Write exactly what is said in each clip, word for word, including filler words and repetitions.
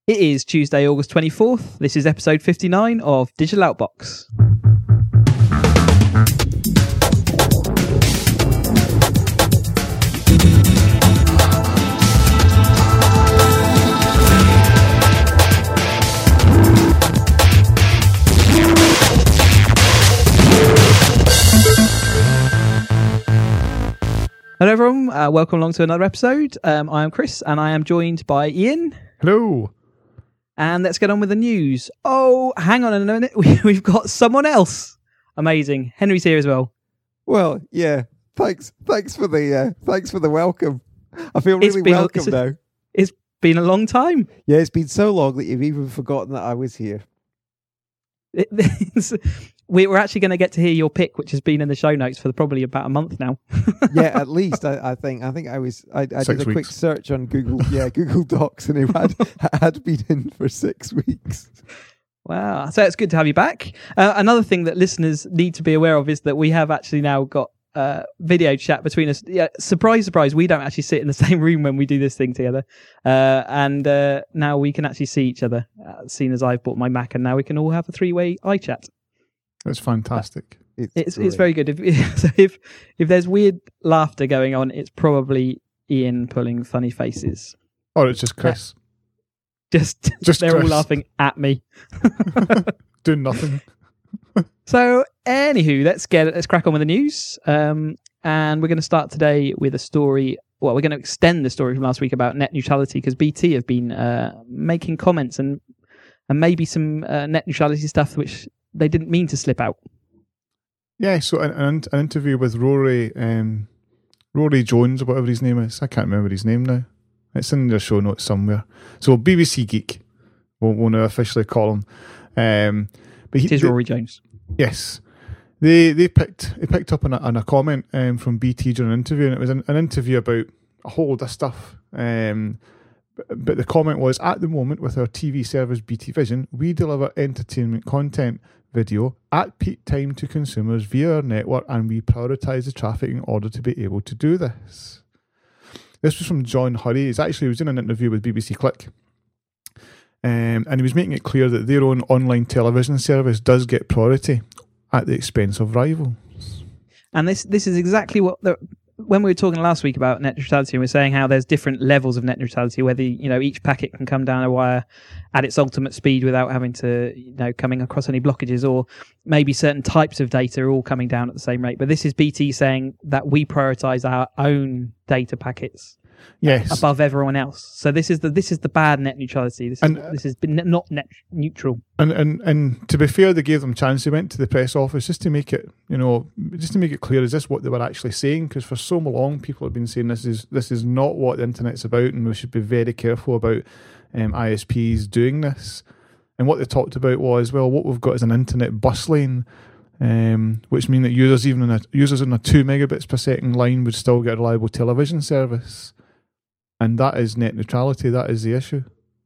It is Tuesday, August twenty-fourth. This is episode fifty-nine of Digital Outbox. Hello everyone, uh, welcome along to another episode. Um, I am Chris and I am joined by Ian. Hello. And let's get on with the news. Oh, hang on a minute, we, we've got someone else. Amazing. Henry's here as well. Well, yeah. Thanks, thanks for the, uh, thanks for the welcome. I feel really been, welcome it's a, now. It's been a long time. Yeah, it's been so long that you've even forgotten that I was here. It, we were actually going to get to hear your pick, which has been in the show notes for probably about a month now. Yeah, at least I, I think. I think I was. I, I did a weeks. quick search on Google. Yeah, Google Docs, and it had had been in for six weeks. Wow! So it's good to have you back. Uh, another thing that listeners need to be aware of is that we have actually now got uh, video chat between us. Yeah, surprise, surprise! We don't actually sit in the same room when we do this thing together, uh, and uh, now we can actually see each other. Uh, seeing as I've bought my Mac, and now we can all have a three-way iChat. That's fantastic. It's It's it's very good. If so if if there's weird laughter going on, it's probably Ian pulling funny faces. Or it's just Chris. Just, Just they're all Chris. laughing at me. Doing nothing. So, anywho, let's get let's crack on with the news. Um, and we're going to start today with a story. Well, we're going to extend the story from last week about net neutrality because B T have been uh, making comments and and maybe some uh, net neutrality stuff which they didn't mean to slip out. Yeah, so an, an, an interview with Rory um, Rory Jones, or whatever his name is. I can't remember his name now. It's in the show notes somewhere. So B B C Geek, we'll, we'll now officially call him. Um, but he, It is they, Rory Jones. Yes. They they picked they picked up on a, on a comment um, from B T during an interview, and it was an, an interview about a whole lot of stuff. Um, but, but the comment was, at the moment with our T V service B T Vision, we deliver entertainment content video at peak time to consumers via our network, and we prioritise the traffic in order to be able to do this. This was from John Hurry. He's actually he was in an interview with B B C Click. Um, and he was making it clear that their own online television service does get priority at the expense of rivals. And this this is exactly what the, when we were talking last week about net neutrality, we were saying how there's different levels of net neutrality, whether you know each packet can come down a wire at its ultimate speed without having to you know coming across any blockages, or maybe certain types of data are all coming down at the same rate. But this is B T saying that we prioritize our own data packets. Yes, above everyone else. So this is the this is the bad net neutrality. This is and, this is not net neutral. And and and to be fair, they gave them chance. They went to the press office just to make it, you know, just to make it clear: is this what they were actually saying? Because for so long, people have been saying this is this is not what the internet's about, and we should be very careful about um, I S Ps doing this. And what they talked about was, well, what we've got is an internet bus lane, um, which means that users even in a users in a two megabits per second line would still get a reliable television service. And that is net neutrality. That is the issue.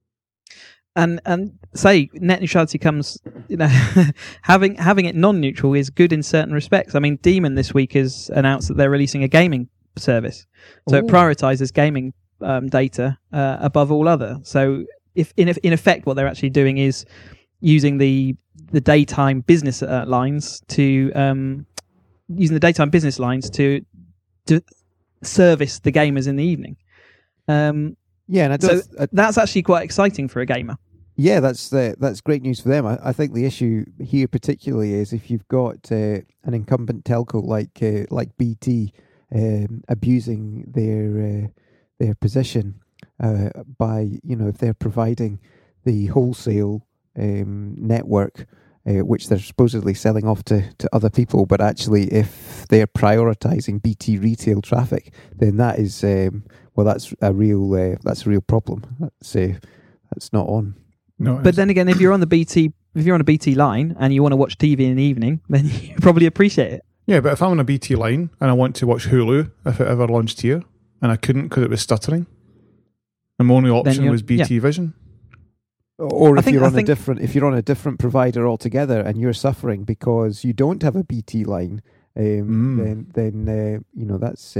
And and say net neutrality comes, you know, having having it non-neutral is good in certain respects. I mean, Demon this week has announced that they're releasing a gaming service, so Ooh. It prioritizes gaming um, data uh, above all other. So if in in effect, what they're actually doing is using the the daytime business uh, lines to um, using the daytime business lines to to service the gamers in the evening. Um, yeah, and I so I, that's actually quite exciting for a gamer. Yeah, that's uh, that's great news for them. I, I think the issue here particularly is if you've got uh, an incumbent telco like uh, like B T um, abusing their uh, their position uh, by you know if they're providing the wholesale um, network. Uh, which they're supposedly selling off to, to other people, but actually if they're prioritising B T retail traffic, then that is um, well, that's a real uh, that's a real problem. That's uh, that's not on. No, but then again, if you're on the B T if you're on a B T line and you want to watch T V in the evening, then you probably appreciate it. Yeah, but if I'm on a B T line and I want to watch Hulu, if it ever launched here, and I couldn't because it was stuttering, and my only option was B T yeah. Vision. Or if think, you're on think, a different, if you're on a different provider altogether, and you're suffering because you don't have a B T line, um, mm. then then uh, you know that's uh,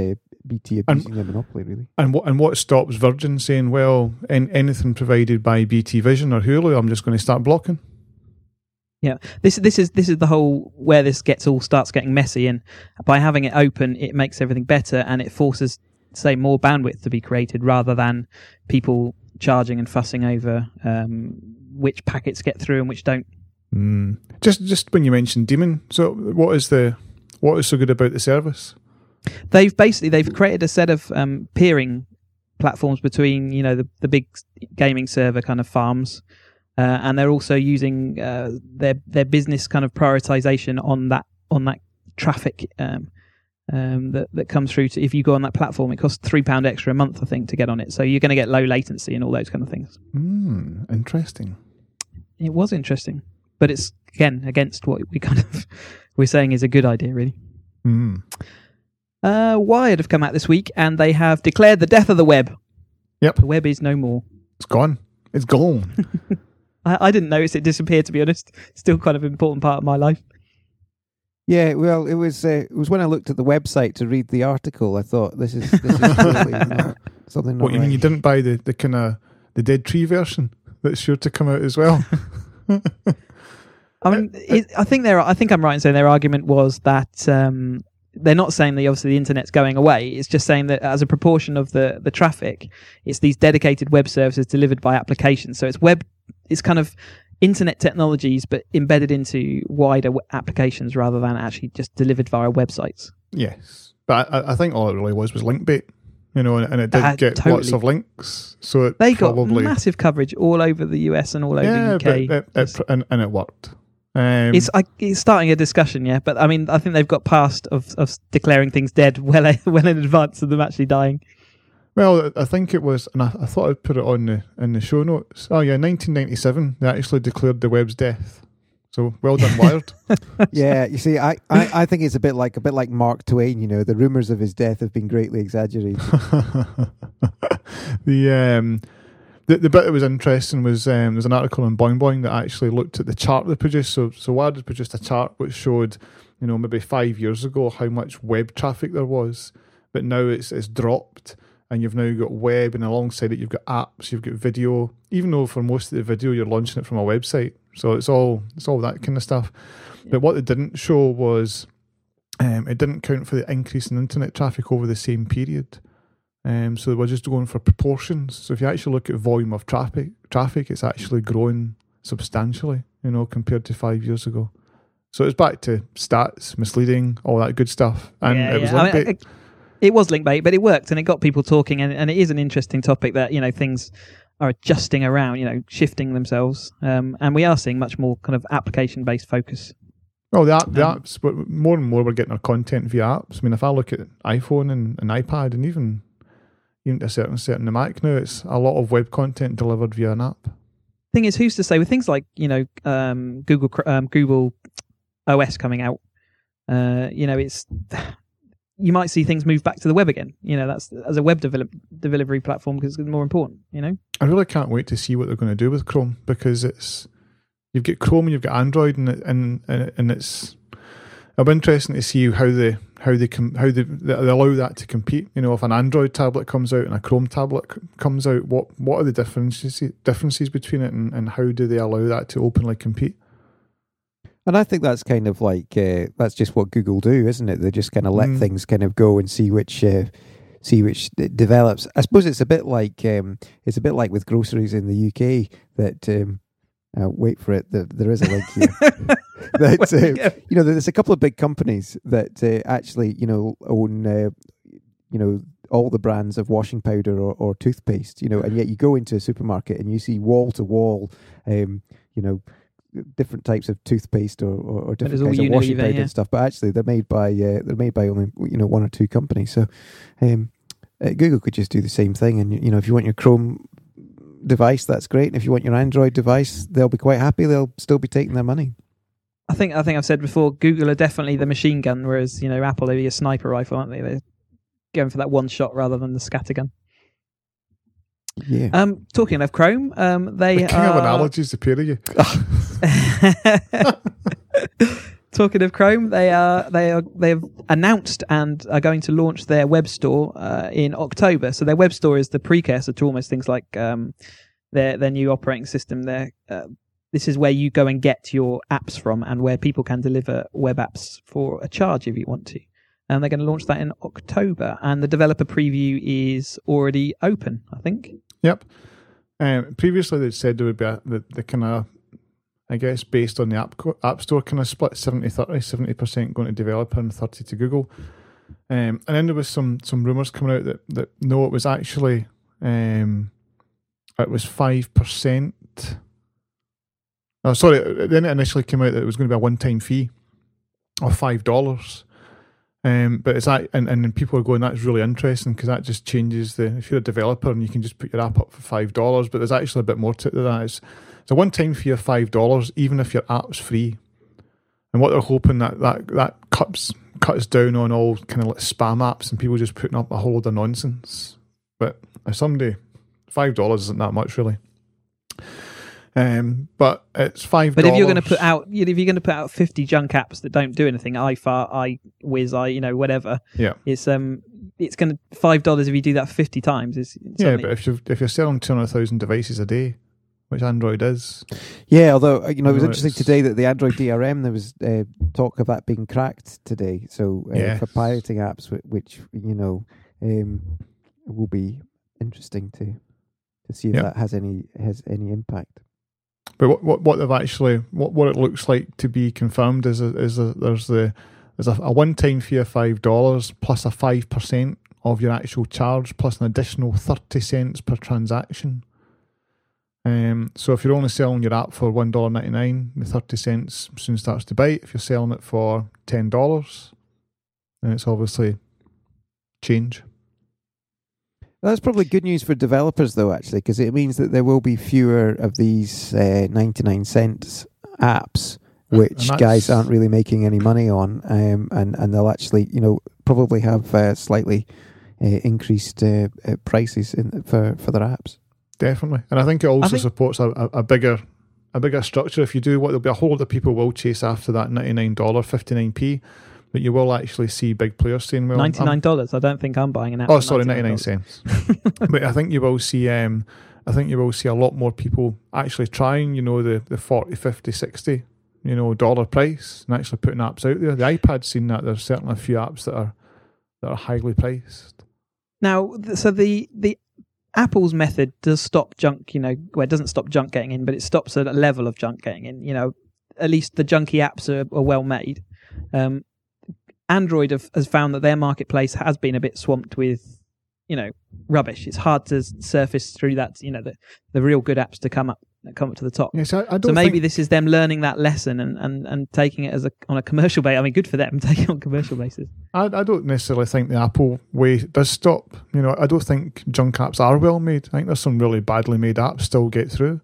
B T abusing their monopoly, really. And what and what stops Virgin saying, well, in, anything provided by B T Vision or Hulu, I'm just going to start blocking? Yeah, this this is this is the whole where this gets all starts getting messy, and by having it open, it makes everything better, and it forces, say, more bandwidth to be created rather than people charging and fussing over um, which packets get through and which don't. Mm. Just just when you mentioned Daemon, so what is the what is so good about the service? They've basically they've created a set of um, peering platforms between, you know, the the big gaming server kind of farms. Uh, and they're also using uh, their their business kind of prioritization on that on that traffic um, um, that that comes through. To, if you go on that platform, it costs three pound extra a month, I think, to get on it. So you're going to get low latency and all those kind of things. Mm, interesting. It was interesting, but it's again against what we kind of we're saying is a good idea, really. Mm. Uh, Wired have come out this week, and they have declared the death of the web. Yep, the web is no more. It's gone. It's gone. I, I didn't notice it disappeared, to be honest. Still kind of an important part of my life. Yeah, well, it was uh, it was when I looked at the website to read the article, I thought this is this is clearly not, something not What, you right. mean you didn't buy the, the kind of the Dead Tree version that's sure to come out as well? I mean, it, I think they're. I think I'm right in saying their argument was that um, they're not saying that obviously the internet's going away. It's just saying that as a proportion of the, the traffic, it's these dedicated web services delivered by applications. So it's web. It's kind of internet technologies, but embedded into wider w- applications rather than actually just delivered via websites. Yes, but I, I think all it really was was link bait, you know, and, and it did Uh, get totally. lots of links. So it They probably got massive coverage all over the U S and all over yeah, the U K. but it, it, pr- and, and it worked. Um, It's, I, it's starting a discussion, yeah. But I mean, I think they've got past of, of declaring things dead well, well in advance of them actually dying. Well, I think it was, and I, I thought I'd put it on the in the show notes. Oh yeah, nineteen ninety-seven. They actually declared the web's death. So well done, Wired. Yeah, you see, I, I, I think it's a bit like a bit like Mark Twain. You know, the rumors of his death have been greatly exaggerated. the um. The, the bit that was interesting was um, there's an article on Boing Boing that actually looked at the chart they produced. So, so Wired had produced a chart which showed, you know, maybe five years ago how much web traffic there was, but now it's it's dropped, and you've now got web, and alongside it you've got apps, you've got video. Even though for most of the video you're launching it from a website, so it's all it's all that kind of stuff. Yeah. But what it didn't show was um, it didn't count for the increase in internet traffic over the same period. Um, so we're just going for proportions. So if you actually look at volume of traffic, traffic, it's actually growing substantially, you know, compared to five years ago. So it's back to stats, misleading, all that good stuff. And yeah, it was yeah. link I mean, bait. it, it was link bait, but it worked and it got people talking. And, and it is an interesting topic that, you know, things are adjusting around, you know, shifting themselves. Um, and we are seeing much more kind of application-based focus. Oh, the, app, the um, apps, but more and more we're getting our content via apps. I mean, if I look at iPhone and, and iPad and even even to a certain certain the Mac now, it's a lot of web content delivered via an app. Thing is, who's to say with things like, you know, um, Google um, Google O S coming out, uh, you know, it's you might see things move back to the web again. You know, that's as a web develop, delivery platform because it's more important. You know, I really can't wait to see what they're going to do with Chrome, because it's you've got Chrome and you've got Android, and it, and and it's it'll be interesting to see how they how they com- how they, they allow that to compete. You know, if an Android tablet comes out and a Chrome tablet c- comes out, what what are the differences differences between it, and, and how do they allow that to openly compete? And I think that's kind of like uh, that's just what Google do, isn't it? They just kind of let Mm. things kind of go and see which uh, see which d- develops. I suppose it's a bit like um, it's a bit like with groceries in the U K that. Um, Uh, wait for it. There, there is a link here. that, uh, you know, there's a couple of big companies that uh, actually, you know, own, uh, you know, all the brands of washing powder or, or toothpaste. You know, and yet you go into a supermarket and you see wall to wall, um, you know, different types of toothpaste or, or, or different kinds of washing powder yeah. and stuff. But actually, they're made by uh, they're made by only you know one or two companies. So um, uh, Google could just do the same thing. And you know, if you want your Chrome device, that's great. And if you want your Android device, they'll be quite happy. They'll still be taking their money. I think I think I've said before, Google are definitely the machine gun, whereas you know Apple are a sniper rifle, aren't they? They're going for that one shot rather than the scattergun. Yeah. Um, talking of Chrome, um, they the king are... of analogies, the pair of you. talking of Chrome, they are they are they've announced and are going to launch their web store uh, in October. So their web store is the precursor to almost things like um, their their new operating system. Their uh, this is where you go and get your apps from, and where people can deliver web apps for a charge if you want to. And they're going to launch that in October, and the developer preview is already open, I think. Yep. Um, previously, they said there would be a, the, the kind of, I guess, based on the app app store kind of split seventy thirty, seventy percent going to developer and thirty to Google. Um, and then there was some some rumours coming out that, that no, it was actually, um, it was five percent. Oh, sorry, then it initially came out that it was going to be a one-time fee of five dollars. Um, but it's that, and, and people are going, that's really interesting because that just changes the, if you're a developer and you can just put your app up for five dollars, but there's actually a bit more to it than that. It's, it's a one-time fee of five dollars, even if your app's free. And what they're hoping that that, that cuts, cuts down on all kind of like spam apps and people just putting up a whole load of nonsense. But if somebody, five dollars isn't that much really. Um, but it's five dollars. But if you're going to put out, if you're going to put out fifty junk apps that don't do anything, iFart, iWiz, I, you know, whatever. Yeah. It's um, it's going to five dollars if you do that fifty times. Is yeah, but if you if you're selling two hundred thousand devices a day, which Android is. Yeah, although you know, it was No, interesting it's- today that the Android D R M, there was uh, talk of that being cracked today. So uh, Yeah. for pirating apps, whi- which you know, um, will be interesting to to see if Yep. that has any has any impact. But what, what, what they've actually, what, what it looks like to be confirmed is a, is a, there's the there's a, a one-time fee of five dollars plus a five percent of your actual charge plus an additional thirty cents per transaction. Um, so if you're only selling your app for one dollar ninety-nine, the thirty cents soon starts to bite. If you're selling it for ten dollars, then it's obviously change. That's probably good news for developers, though, actually, because it means that there will be fewer of these uh, ninety-nine cents apps, which that's- guys aren't really making any money on, um, and and they'll actually, you know, probably have uh, slightly uh, increased uh, uh, prices in, for for their apps. Definitely, and I think it also I think- supports a, a, a bigger, a bigger structure. If you do what, there'll be a whole lot of people will chase after that ninety-nine dollars, fifty-nine p, but you will actually see big players saying, "Well, I'm- ninety-nine dollars. I don't think I'm buying an app. Oh, for sorry, ninety-nine cents." But I think you will see, um, I think you will see a lot more people actually trying, you know, the the forty, fifty, sixty, you know, dollar price and actually putting apps out there. The iPad's seen that. There's certainly a few apps that are that are highly priced. Now, th- so the the Apple's method does stop junk, you know, well, it doesn't stop junk getting in, but it stops at a level of junk getting in. You know, at least the junky apps are, are well made. Um, Android have, has found that their marketplace has been a bit swamped with, you know, rubbish. It's hard to surface through that, you know, the, the real good apps to come up come up to the top. Yes, I, I don't So maybe think, this is them learning that lesson and, and, and taking it as a on a commercial basis. I mean, good for them taking it on commercial basis. I, I don't necessarily think the Apple way does stop. You know, I don't think junk apps are well made. I think there's some really badly made apps still get through.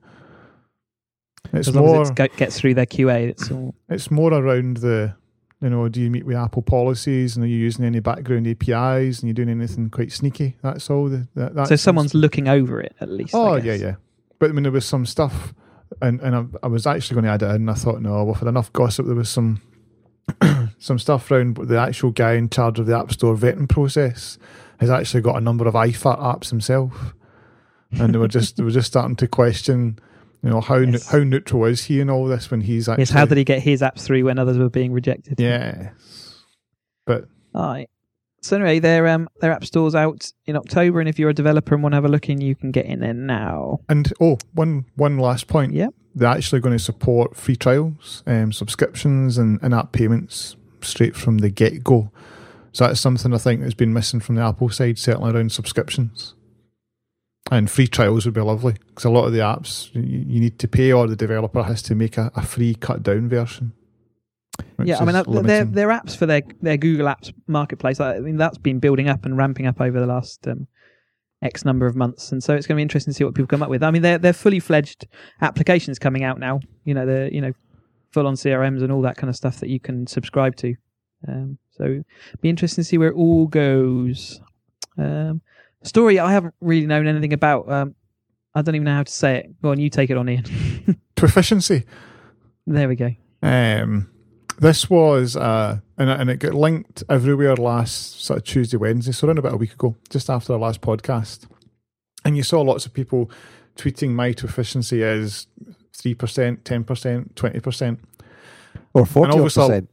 It's As long more as it go, gets through their Q A, it's all. it's more around the, you know, do you meet with Apple policies and are you using any background A P Is and you doing anything quite sneaky? That's all. The, that, that's So someone's looking over it at least. Oh I yeah, guess. yeah. But I mean, there was some stuff, and and I, I was actually going to add it in. And I thought, no, we've had enough gossip. There was some some stuff around the actual guy in charge of the App Store vetting process has actually got a number of iFart apps himself, and they were just they were just starting to question, you know, how Yes. how neutral is he in all this when he's actually Yes, how did he get his apps through when others were being rejected? yeah. But All right. So anyway, their um their app store's out in October, and if you're a developer and want to have a look in, you can get in there now. and oh, one one last point. Yep. They're actually going to support free trials, um, subscriptions, and in-app payments straight from the get-go. So that's something I think that's been missing from the Apple side, certainly around subscriptions. And free trials would be lovely, because a lot of the apps you, you need to pay, or the developer has to make a, a free cut-down version. which Yeah, I mean, is uh, their limiting. their apps for their their Google Apps marketplace. I mean, that's been building up and ramping up over the last um, X number of months, and so it's going to be interesting to see what people come up with. I mean, they're they're fully fledged applications coming out now. You know, they're you know full on C R Ms and all that kind of stuff that you can subscribe to. Um, so it'll be interesting to see where it all goes. Um, story I haven't really known anything about. Um, I don't even know how to say it. Go on, you take it on, Ian. To efficiency. There we go. Um, This was, uh, and, and it got linked everywhere last sort of Tuesday, Wednesday, so around about a week ago, just after our last podcast. And you saw lots of people tweeting my efficiency is three percent, ten percent, twenty percent. Or forty percent.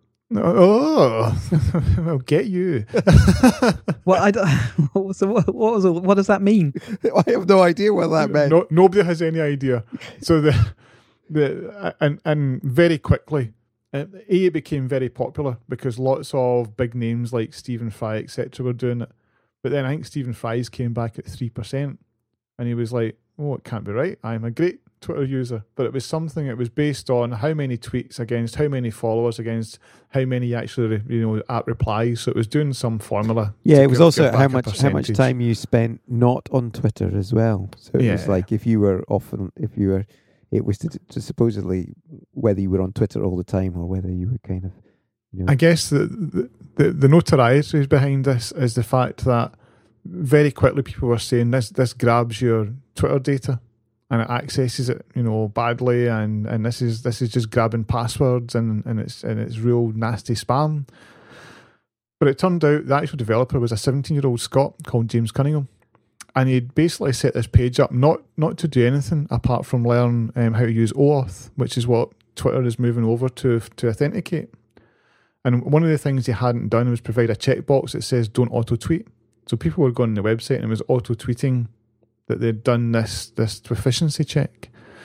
Oh, I'll get you. Well, I don't, so what, what, was, what does that mean? I have no idea what that meant. No, nobody has any idea. So the the and and very quickly, uh, A, it became very popular because lots of big names like Stephen Fry, et cetera, were doing it. But then I think Stephen Fry's came back at three percent, and he was like, "Oh, it can't be right. I'm a great Twitter user." But it was something. It was based on how many tweets against how many followers against how many actually, you know, at replies. So it was doing some formula. Yeah, it was give, also give how back a much how much percentage. time you spent not on Twitter as well. So it was Yeah. like if you were often, if you were, it was to, to supposedly whether you were on Twitter all the time or whether you were kind of, you know. I guess the, the the the notoriety behind this is the fact that very quickly people were saying this this grabs your Twitter data and it accesses it, you know, badly, and, and this is this is just grabbing passwords and, and it's and it's real nasty spam. But it turned out the actual developer was a seventeen-year-old Scot called James Cunningham, and he'd basically set this page up not not to do anything apart from learn um, how to use OAuth, which is what Twitter is moving over to to authenticate. And one of the things he hadn't done was provide a checkbox that says "Don't auto tweet." So people were going on the website and it was auto tweeting that they'd done this this efficiency check.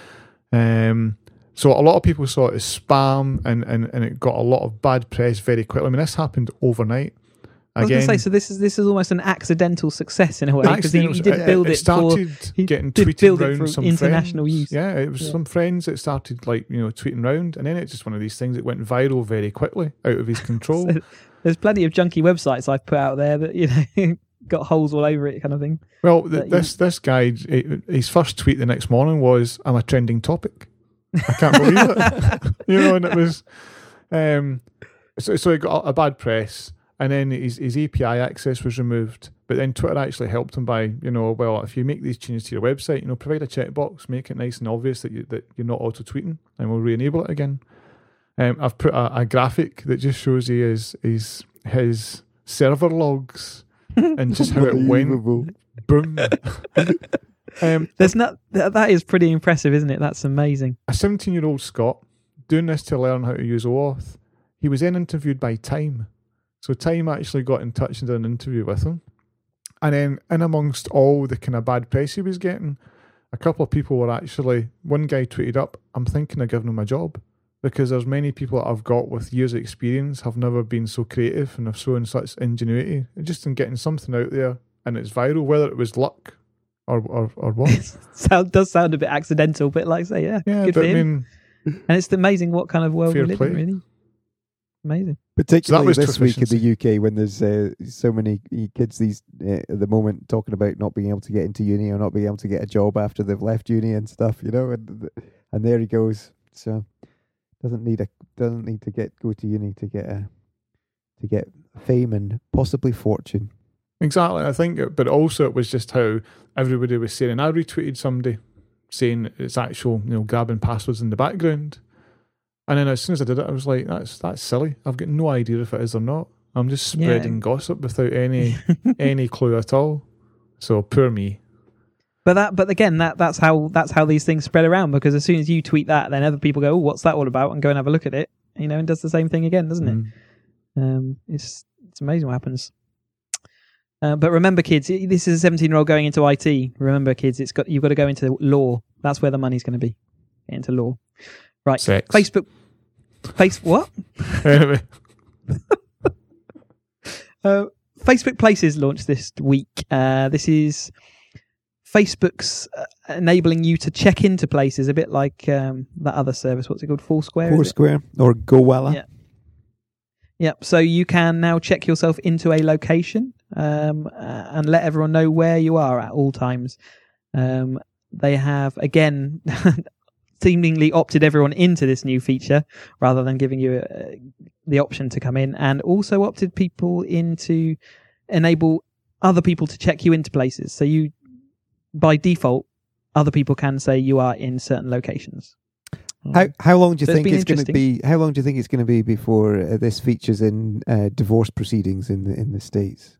Um, so a lot of people saw it as spam, and, and, and it got a lot of bad press very quickly. I mean, this happened overnight. I was going to say, so this is this is almost an accidental success in a way, because he, he did build it, it started for he getting did tweeted build it around for some international friends. use. Yeah, it was Yeah. some friends that started like you know tweeting around, and then it's just one of these things that went viral very quickly, out of his control. So there's plenty of junky websites I've put out there that you know got holes all over it, kind of thing. Well, th- But this this guy, his first tweet the next morning was, "I'm a trending topic." I can't believe it. You know, and it was, um, so so he got a bad press, and then his his A P I access was removed. But then Twitter actually helped him by, you know, well, if you make these changes to your website, you know, provide a checkbox, make it nice and obvious that you that you're not auto tweeting, and we'll re-enable it again. Um, I've put a, a graphic that just shows you his his his server logs and just how it went. Unbelievable. Boom. um, There's not that, that is pretty impressive, isn't it? That's amazing. a seventeen-year-old Scot doing this to learn how to use OAuth. He was then interviewed by Time. So Time actually got in touch and did an interview with him. And then in amongst all the kind of bad press he was getting, a couple of people were actually, one guy tweeted up, "I'm thinking of giving him a job, because there's many people that I've got with years of experience have never been so creative and have shown such ingenuity just in getting something out there and it's viral, whether it was luck or or, or what." Sound does sound a bit accidental, but like I say, yeah, Yeah, good but for I him. mean, And it's amazing what kind of world we Fair live play. in, really. Amazing. Particularly was this week in efficiency. the U K, when there's uh, so many kids these uh, at the moment talking about not being able to get into uni or not being able to get a job after they've left uni and stuff, you know, and and there he goes. So doesn't need a doesn't need to get go to uni to get a to get fame and possibly fortune. exactly. I think, it, but also it was just how everybody was saying. And I retweeted somebody saying it's actual, you know, grabbing passwords in the background. And then as soon as I did it, I was like, "That's that's silly. I've got no idea if it is or not. I'm just spreading Yeah. gossip without any any clue at all." So poor me. But that, but again, that that's how that's how these things spread around, because as soon as you tweet that, then other people go, "Oh, what's that all about?" and go and have a look at it, you know, and does the same thing again, doesn't it? Mm. Um, it's it's amazing what happens. Uh, but remember, kids, this is a seventeen-year-old going into I T. Remember, kids, it's got you've got to go into law. That's where the money's going to be. Get into law, right? Sex. Facebook, face what? Anyway, Uh, Facebook Places launched this week. Uh, this is Facebook's uh, enabling you to check into places, a bit like um, that other service. What's it called? Foursquare. is it? Foursquare or Goala. Yeah. Yep. So you can now check yourself into a location um, uh, and let everyone know where you are at all times. Um, they have, again, seemingly opted everyone into this new feature rather than giving you uh, the option to come in, and also opted people in to enable other people to check you into places. So you, by default, other people can say you are in certain locations. How how long do you So it's think been it's going to interesting. be? How long do you think it's going to be before uh, this features in uh, divorce proceedings in the in the States?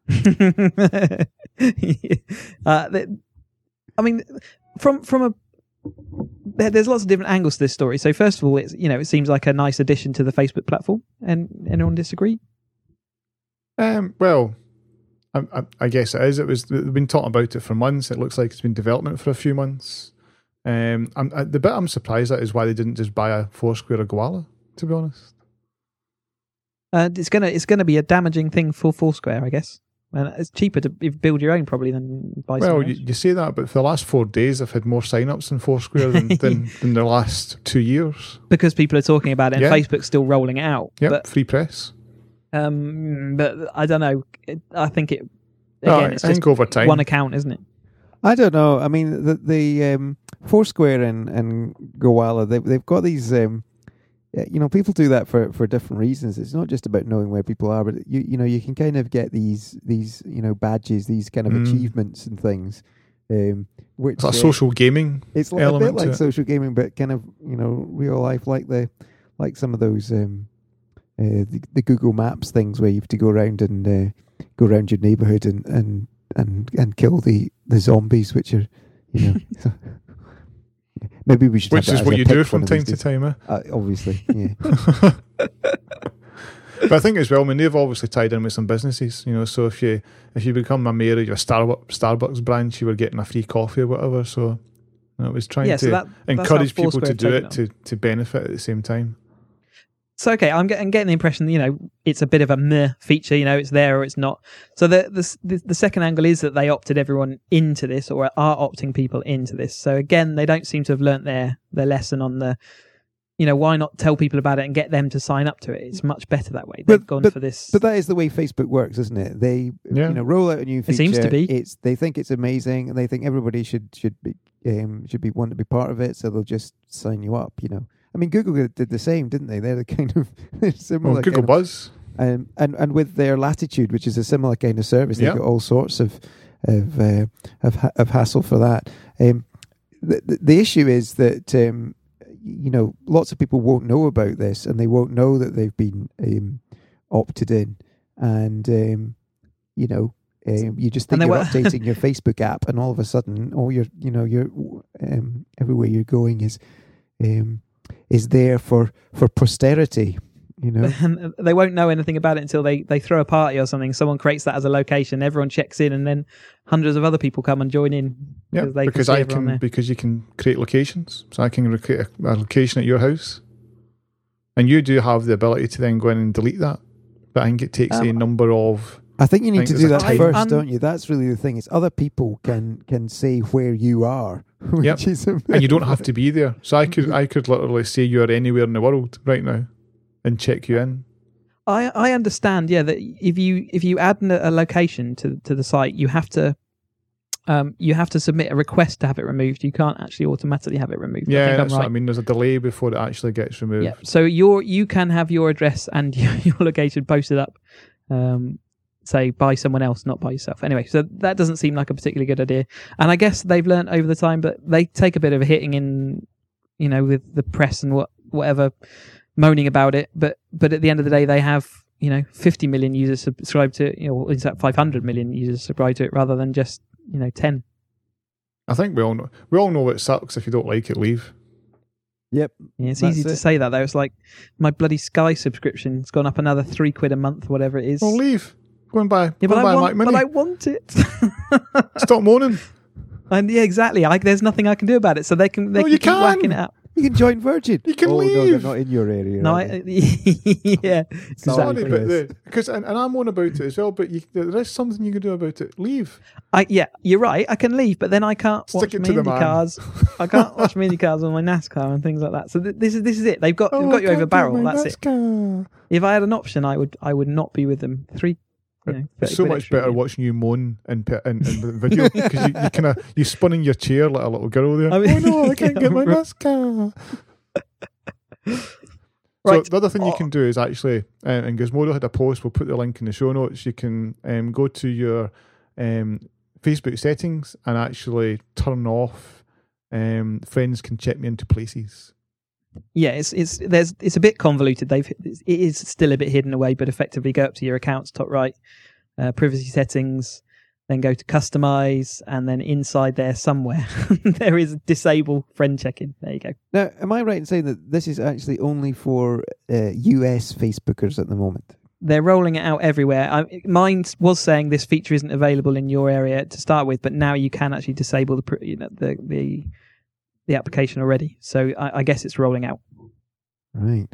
uh, the- I mean, from from a there, there's lots of different angles to this story. So first of all, it's you know it seems like a nice addition to the Facebook platform. And anyone disagree? Um, well, I, I, I guess it is. It was. They've been talking about it for months. It looks like it's been development for a few months. Um, I'm, I, the bit I'm surprised at is why they didn't just buy a Foursquare or Goala. To be honest, Uh, it's gonna it's gonna be a damaging thing for Foursquare, I guess. And it's cheaper to build your own probably than buy. well, someone you, else. you say that, but for the last four days, I've had more sign-ups in Foursquare than than, than the last two years. Because people are talking about it, and Yeah. Facebook's still rolling it out. Yep, But free press. um, but I don't know. It, I think it No, again. I it's just think over time. one account, isn't it? I don't know. I mean, the the um, Foursquare and and Goala, they they've got these. Um, uh, you know, people do that for, for different reasons. It's not just about knowing where people are, but you you know you can kind of get these these you know badges, these kind of Mm. achievements and things. Um, which It's like uh, social gaming. It's like a bit element to like it. social gaming, but kind of you know real life, like the like some of those um, uh, the, the Google Maps things where you have to go around and uh, go around your neighborhood and and and and kill the the zombies, which are you know. so- maybe we should. Which have is that what as a you pick do one from of time these to days. time, eh? Uh, obviously, yeah. But I think as well, I mean, they've obviously tied in with some businesses, you know. So if you if you become a mayor of your Starbucks Starbucks branch, you were getting a free coffee or whatever. So you know, it was trying Yeah, to so that- that's encourage how people Foursquare to do taken it it to, to benefit at the same time. So okay, I'm getting, getting the impression, you know, it's a bit of a meh feature. You know, it's there or it's not. So the the the, the second angle is that they opted everyone into this, or are opting people into this. So again, they don't seem to have learnt their their lesson on the, you know, why not tell people about it and get them to sign up to it? It's much better that way. They've But- gone but- for this. But that is the way Facebook works, isn't it? They Yeah. you know roll out a new feature. It seems to be. It's they think it's amazing, and they think everybody should should be um, should be want to be part of it, so they'll just sign you up. You know, I mean, Google did the same, didn't they? They're the kind of they're similar. Well, Google kind of, Buzz. um, and and with their Latitude, which is a similar kind of service, Yeah. they've got all sorts of of uh, of, ha- of hassle for that. Um, the, the the issue is that um, you know lots of people won't know about this, and they won't know that they've been um, opted in, and um, you know. Um, you just And think they you're were- updating your Facebook app, and all of a sudden, all your, you know, your um, everywhere you're going is um, is there for for posterity. You know, And they won't know anything about it until they, they throw a party or something. Someone creates that as a location. Everyone checks in, and then hundreds of other people come and join in. Yeah, they because can see I everyone can there. because you can create locations, so I can recreate a, a location at your house, and you do have the ability to then go in and delete that. But I think it takes a Um, number of I think you I need think to do there's that a first, time. don't you? That's really the thing. It's other people can can say where you are, which Yep. is a and you don't have to be there. So I could I could literally say you're anywhere in the world right now, and check you in. I I understand, yeah, that if you if you add a, a location to to the site, you have to um you have to submit a request to have it removed. You can't actually automatically have it removed. I Yeah, think I'm that's what right. I mean. There's a delay before it actually gets removed. Yeah. So your you can have your address and your, your location posted up, um, say by someone else, not by yourself. Anyway, so that doesn't seem like a particularly good idea. And I guess they've learnt over the time, but they take a bit of a hitting in, you know, with the press and what whatever moaning about it. But but at the end of the day, they have you know fifty million users subscribed to it. You know, in fact, five hundred million users subscribed to it rather than just you know ten. I think we all know. We all know it sucks. If you don't like it, leave. Yep. Yeah, it's That's easy to it. say that though. It's like my bloody Sky subscription's gone up another three quid a month, whatever it is. Well, leave. Go and buy. Yeah, go but and I, buy a want, Mac but Mini. I want it. Stop moaning. And yeah, exactly. I, there's nothing I can do about it. So they can they No, can you keep whacking can. it up. You can join Virgin. You can oh, no, they're leave. not in your area. No, are I, they? yeah, Sorry, exactly. but the, because and, and I'm on about it as well. But you, there is something you can do about it. Leave. I, yeah, you're right. I can leave, but then I can't Stick watch it mini to the man. cars. I can't watch mini cars on my NASCAR and things like that. So th- this is this is it. They've got they've Oh, got you I over can't barrel. do my That's it. NASCAR. If I had an option, I would I would not be with them. Three. You know, It's thirty so quid much extra, better yeah. watching you moan in pe- in, in the video because you, you kind of you spun in your chair like a little girl there. I mean- oh no, I can't get my NASCAR. So Right. the other thing you Oh. can do is actually, uh, and Gizmodo had a post. We'll put the link in the show notes. You can um, go to your um, Facebook settings and actually turn off um, friends can check me into places. Yeah, it's it's there's it's a bit convoluted. They've it is still a bit hidden away, but effectively go up to your accounts, top right, uh, privacy settings, then go to customize, and then inside there somewhere there is disable friend check-in. There you go. Now, am I right in saying that this is actually only for uh, U S Facebookers at the moment? They're rolling it out everywhere. I, mine was saying this feature isn't available in your area to start with, but now you can actually disable the you know, the the the application already. So I, I guess it's rolling out. Right.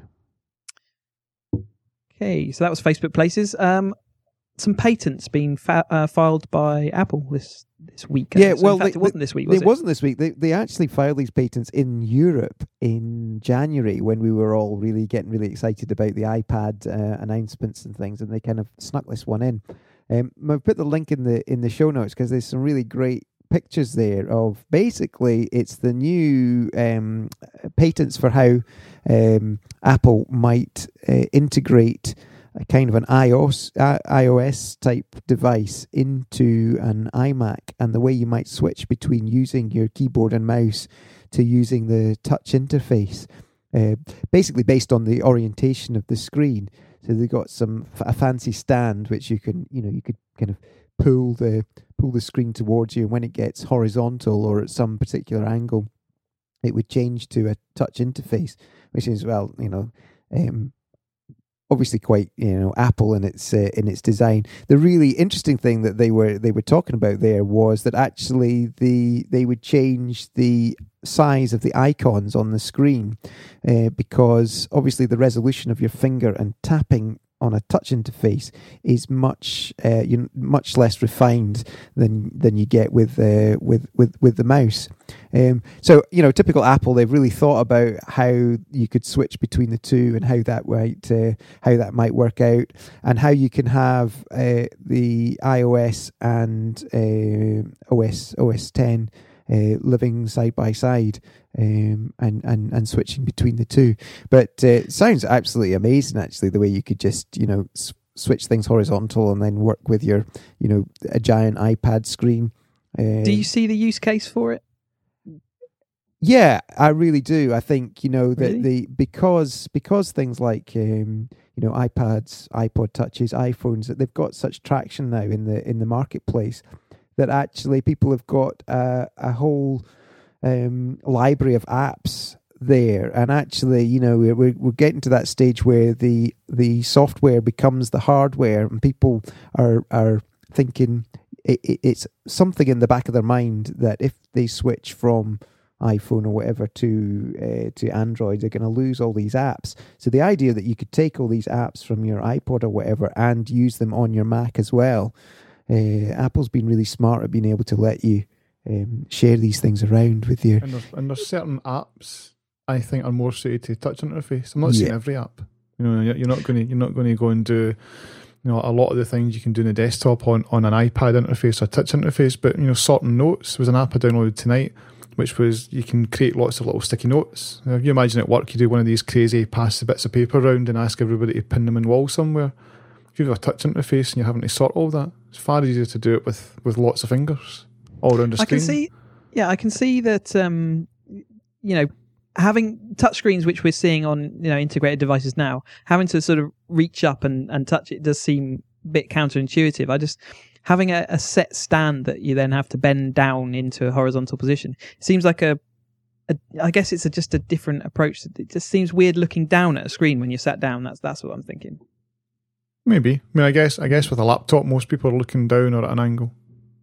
Okay, so that was Facebook Places. Um, some patents being fa- uh, filed by Apple this this week. Yeah, so well, in fact, they, it wasn't this week, was it? It wasn't this week. They they actually filed these patents in Europe in January when we were all really getting really excited about the iPad uh, announcements and things, and they kind of snuck this one in. Um, I've put the link in the in the show notes because there's some really great pictures there of basically it's the new um, patents for how um, Apple might uh, integrate a kind of an iOS uh, iOS type device into an iMac, and the way you might switch between using your keyboard and mouse to using the touch interface, uh, basically based on the orientation of the screen. So they've got some a fancy stand which you can you know you could kind of pull the pull the screen towards you, and when it gets horizontal or at some particular angle, it would change to a touch interface, which is well you know. Um, Obviously, quite you know Apple in its uh, in its design. The really interesting thing that they were they were talking about there was that actually the they would change the size of the icons on the screen uh, because obviously the resolution of your finger and tapping on a touch interface is much uh, you know, much less refined than than you get with uh, with with with the mouse. Um, so you know, typical Apple, they've really thought about how you could switch between the two and how that might uh, how that might work out, and how you can have uh, the iOS and uh, O S O S ten uh, living side by side. Um, and, and, and switching between the two. But uh, it sounds absolutely amazing, actually, the way you could just, you know, s- switch things horizontal and then work with your, you know, a giant iPad screen. Uh, Do you see the use case for it? Yeah, I really do. I think, you know, that Really? the because because things like um, you know, iPads, iPod touches, iPhones, that they've got such traction now in the in the marketplace that actually people have got a, a whole Um, library of apps there, and actually, you know, we're we're getting to that stage where the the software becomes the hardware, and people are are thinking it, it, it's something in the back of their mind that if they switch from iPhone or whatever to uh, to Android, they're going to lose all these apps. So the idea that you could take all these apps from your iPod or whatever and use them on your Mac as well, uh, Apple's been really smart at being able to let you Um, share these things around with your. And there's, and there's certain apps I think are more suited to touch interface. I'm not saying Yeah. every app. You know, you're you're not going to you're not going to go and do, you know, a lot of the things you can do in the desktop on, on an iPad interface or touch interface. But you know, sorting notes was an app I downloaded tonight, which was you can create lots of little sticky notes. Now, if you imagine at work, you do one of these crazy pass the bits of paper around and ask everybody to pin them in wall somewhere. If you've got a touch interface and you're having to sort all that, it's far easier to do it with, with lots of fingers all around the I screen. can see, yeah, I can see that. Um, you know, having touchscreens, which we're seeing on you know integrated devices now, having to sort of reach up and, and touch it does seem a bit counterintuitive. I just having a, a set stand that you then have to bend down into a horizontal position seems like a. a I guess it's a, just a different approach. It just seems weird looking down at a screen when you're sat down. That's that's what I'm thinking. Maybe. I mean, I guess I guess with a laptop, most people are looking down or at an angle.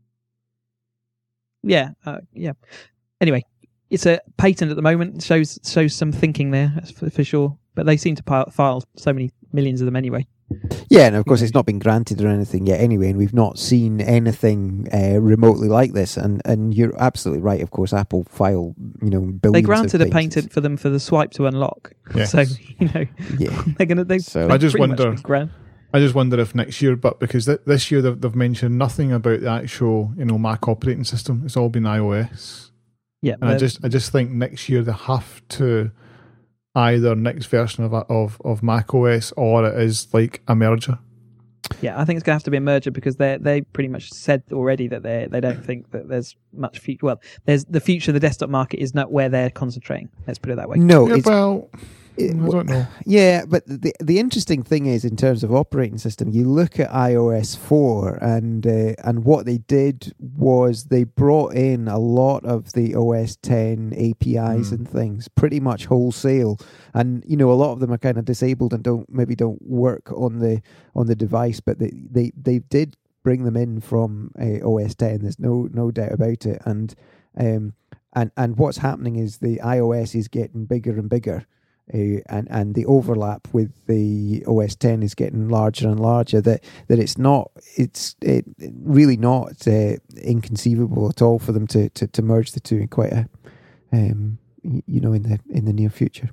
Yeah, uh, yeah. Anyway, it's a patent at the moment. It shows shows some thinking there for, for sure. But they seem to pile, file so many millions of them anyway. Yeah, and of course it's not been granted or anything yet anyway, and we've not seen anything uh, remotely like this. And, and you're absolutely right. Of course, Apple file you know billions. They granted of a patent for them for the swipe to unlock. Yes. So you know, Yeah. they're gonna. They. So I just pretty much wonder- been gran- I just wonder if next year, but because th- this year they've, they've mentioned nothing about the actual, you know, Mac operating system. It's all been iOS. Yeah, And I they're- just, I just think next year they have to either next version of of of Mac O S or it is like a merger. Yeah, I think it's going to have to be a merger because they they pretty much said already that they they don't think that there's much future. Well, there's the future of the desktop market is not where they're concentrating. Let's put it that way. No, Yeah, it's, well, it- I don't know. Yeah, but the the interesting thing is, in terms of operating system, you look at i O S four, and uh, and what they did was they brought in a lot of the O S ten A P Is Mm. and things, pretty much wholesale. And you know, a lot of them are kind of disabled and don't maybe don't work on the on the device, but they they, they did bring them in from uh, O S ten. There's no no doubt about it. And um and and what's happening is the iOS is getting bigger and bigger. Uh, and and the overlap with the O S ten is getting larger and larger. That that it's not it's it, really not uh, inconceivable at all for them to, to, to merge the two in quite a um y- you know in the in the near future.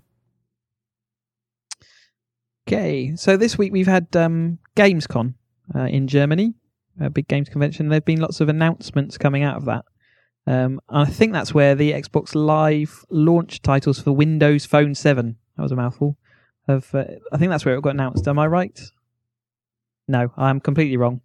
Okay, so this week we've had um, Gamescom uh, in Germany, a big games convention. There've been lots of announcements coming out of that. Um, I think that's where the Xbox Live launch titles for Windows Phone seven, that was a mouthful, have, uh, I think that's where it got announced. Am I right? No, I'm completely wrong.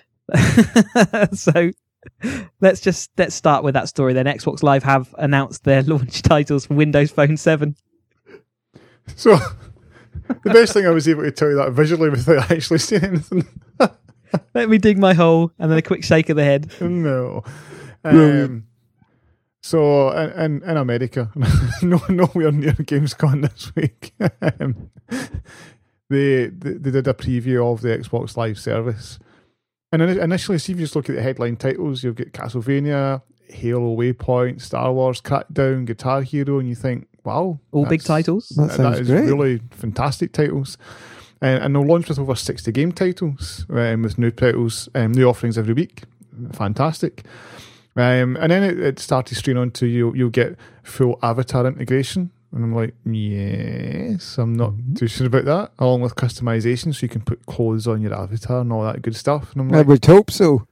So let's just let's start with that story then. Xbox Live have announced their launch titles for Windows Phone seven. So, the best thing I was able to tell you that visually without actually seeing anything. Let me dig my hole, and then a quick shake of the head. No. Brilliant. Um, so, in, in, in America, no, nowhere near Gamescom this week, um, they, they they did a preview of the Xbox Live service. And ini- initially, see if you just look at the headline titles, you've got Castlevania, Halo Waypoint, Star Wars, Crackdown, Guitar Hero, and you think, wow. All big that's- titles. That that sounds is great. really fantastic titles. And, and they'll launch with over sixty game titles, um, with new titles, um, new offerings every week. Fantastic. Um, and then it, it started straight on to you, you'll get full avatar integration. And I'm like, yes, I'm not Mhm. too sure about that. Along with customization, so you can put clothes on your avatar and all that good stuff. And I'm I like, would hope so.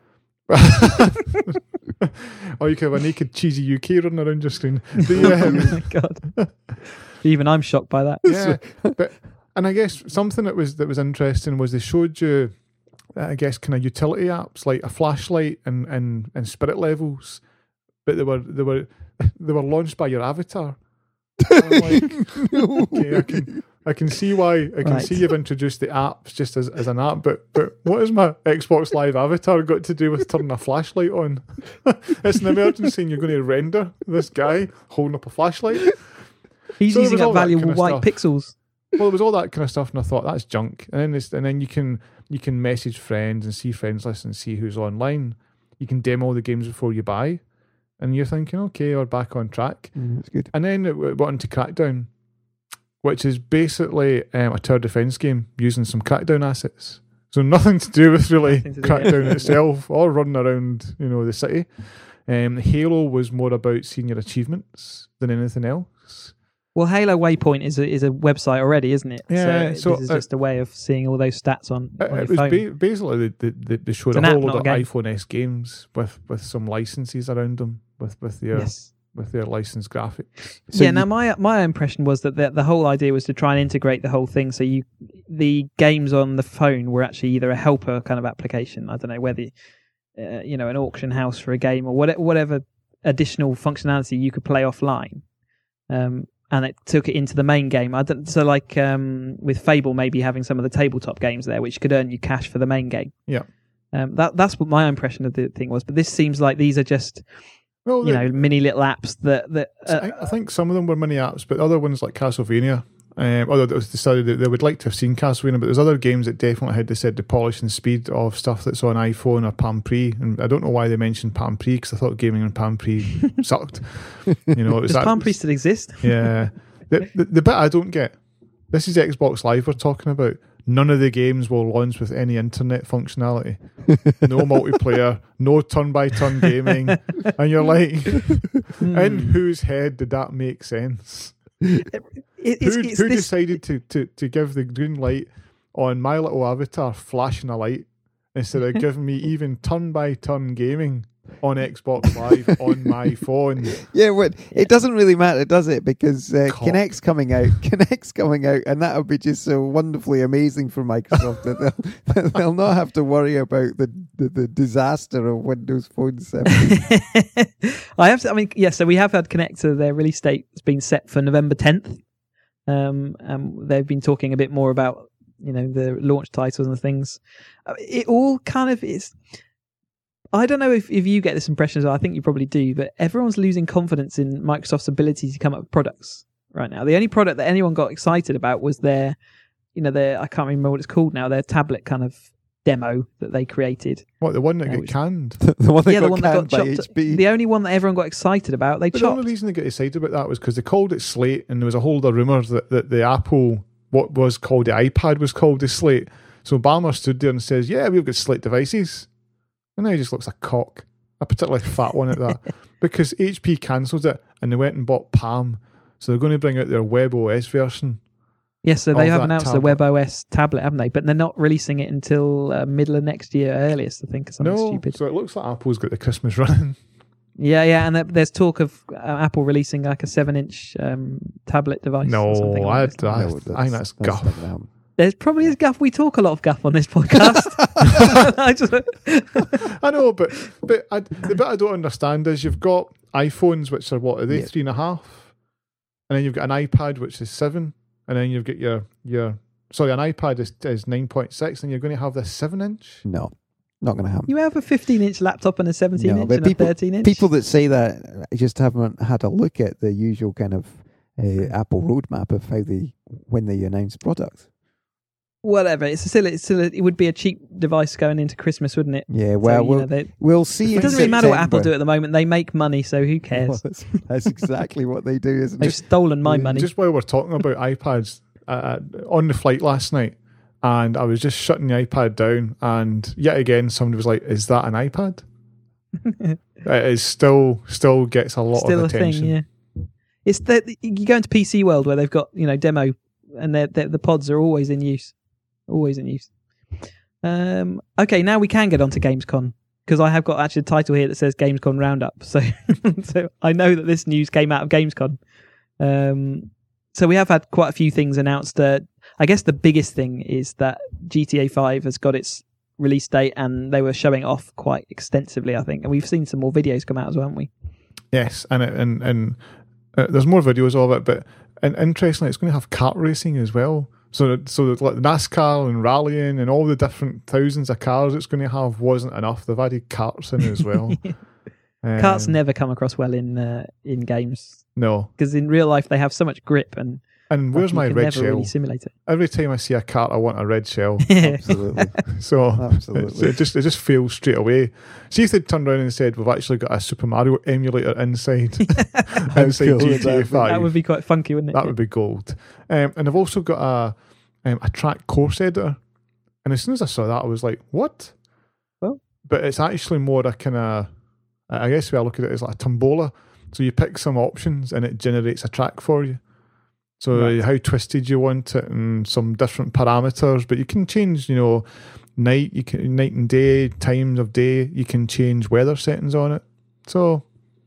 or you could have a naked cheesy U K running around your screen. The, um, Oh my god! Even I'm shocked by that. yeah, but and I guess something that was that was interesting was they showed you, I guess, kind of utility apps like a flashlight and, and, and spirit levels, but they were they were they were launched by your avatar. I'm like, okay, I can I can see why I can Right. see you've introduced the apps just as, as an app, but but what has my Xbox Live avatar got to do with turning a flashlight on? It's an emergency, and you're going to render this guy holding up a flashlight. He's So there using was all up that valuable kind of white stuff. pixels. Well, there was all that kind of stuff, and I thought that's junk. And then this, and then you can you can message friends and see friends list and see who's online. You can demo the games before you buy, and you're thinking, okay, we're back on track. Mm, that's good. And then it w- went into Crackdown, which is basically um, a tower defense game using some Crackdown assets. So nothing to do with really Nothing to do- Crackdown itself or running around, you know, the city. Um, Halo was more about seeing your achievements than anything else. Well, Halo Waypoint is a is a website already, isn't it? Yeah, So, so, this is uh, just a way of seeing all those stats on, It, on it your was phone. ba- basically they, they, they showed It's a an whole app, load not of a game. iPhone S games with, with some licenses around them with with their Yes. with their licensed graphics. So yeah. you- Now, my my impression was that the, the whole idea was to try and integrate the whole thing. So you, the games on the phone were actually either a helper kind of application. I don't know whether, uh, you know, an auction house for a game or whatever, whatever additional functionality you could play offline. Um, and it took it into the main game. I don't, so, like um, with Fable, maybe having some of the tabletop games there, which could earn you cash for the main game. Yeah. Um, that that's what my impression of the thing was. But this seems like these are just Well, you they- know mini little apps that that. Uh, I, I think some of them were mini apps, but other ones like Castlevania. Um, although it was decided that they would like to have seen Castlevania, but there's other games that definitely had, they said, the polish and speed of stuff that's on iPhone or Palm Pre. And I don't know why they mentioned Palm Pre, because I thought gaming on Palm Pre sucked. You know, it was does that, Palm Pre still exist? Yeah. The, the, the bit I don't get, this is Xbox Live we're talking about. None of the games will launch with any internet functionality. No multiplayer, no turn-by-turn gaming. And you're like, in whose head did that make sense? It, it's, Who, it's who this, decided to, to, to give the green light on my little avatar flashing a light instead of giving me even turn-by-turn gaming? on Xbox Live on my phone. Yeah, well, it doesn't really matter, does it? Because uh, Cock. Kinect's coming out, Kinect's coming out, and that'll be just so wonderfully amazing for Microsoft that they'll, they'll not have to worry about the, the, the disaster of Windows Phone seven. I have to, I mean, yeah, so we have had Kinect, so their release date has been set for November tenth. Um, and they've been talking a bit more about, you know, the launch titles and things. It all kind of is. I don't know if, if you get this impression as well. I think you probably do, but everyone's losing confidence in Microsoft's ability to come up with products right now. The only product that anyone got excited about was their, you know, their, I can't remember what it's called now, their tablet kind of demo that they created. What, the one that Uh, got which- canned? the one that yeah, got the one that canned got by chopped. H P. The only one that everyone got excited about, they But the chopped. only reason they got excited about that was because they called it Slate, and there was a whole lot of rumours that, that the Apple, what was called the iPad, was called the Slate. So Balmer stood there and says, yeah, we've got Slate devices. And now he just looks like a cock. A particularly fat one at that. Because H P cancelled it, and they went and bought Palm. So they're going to bring out their WebOS version. Yes, so they of have that announced tablet. the WebOS tablet, haven't they? But they're not releasing it until uh, middle of next year, earliest, I think, or something No, stupid. so it looks like Apple's got the Christmas running. Yeah, yeah, and there- there's talk of uh, Apple releasing like a seven-inch um, tablet device. or something No, along I, those lines. I, No, I think that's guff. not gonna happen. There's probably is guff. We talk a lot of guff on this podcast. I just, I know, but but I, the bit I don't understand is you've got iPhones, which are what, are they Yeah. three and a half? And then you've got an iPad, which is seven. And then you've got your, your sorry, an iPad is, is nine point six, and you're going to have this seven inch? No, not going to happen. you have a fifteen-inch laptop and a seventeen-inch No, but and people- a thirteen-inch. People that say that just haven't had a look at the usual kind of uh, Apple roadmap of how they when they announce products. Whatever. It's still, it's still, it would be a cheap device going into Christmas, wouldn't it? Yeah, well, So, you we'll, know, they- we'll see. it in doesn't really matter what Apple do September. at the moment. They make money, so who Well, cares? that's, that's exactly what they do, isn't They've it? stolen my Yeah, money. Just while we're talking about iPads, uh, on the flight last night, and I was just shutting the iPad down, and yet again, somebody was like, is that an iPad? It is still, still gets a lot Still of a attention. thing, yeah. It's that you go into P C World where they've got, you know, demo, and they're, they're, the pods are always in use, always in use. Um, okay, now we can get on to Gamescom because I have got actually a title here that says Gamescom Roundup. So, so I know that this news came out of Gamescom. Um, so we have had quite a few things announced. Uh, I guess the biggest thing is that G T A five has got its release date, and they were showing it off quite extensively, I think. And we've seen some more videos come out as well, haven't we? Yes, and it, and and uh, there's more videos of it, but and interestingly, it's going to have kart racing as well. So, so that, like NASCAR and rallying and all the different thousands of cars it's going to have wasn't enough. They've added karts in as well. um, Karts never come across well in uh, in games No. because in real life they have so much grip and And where's you my can red never shell? really simulate it. Every time I see a kart, I want a red shell. Absolutely. So Absolutely. it's- it just it just feels straight away. See if they'd turned around and said we've actually got a Super Mario emulator inside inside cool G would T A that be? five. That would be quite funky, wouldn't it? That would be gold. Um, and I've also got a um, a track course editor. And as soon as I saw that, I was like, what? Well. But it's actually more a kind of, I guess the way I look at it is like a tombola. So you pick some options and it generates a track for you. So Right. how twisted you want it and some different parameters. But you can change, you know, night, you can night and day, times of day. You can change weather settings on it. So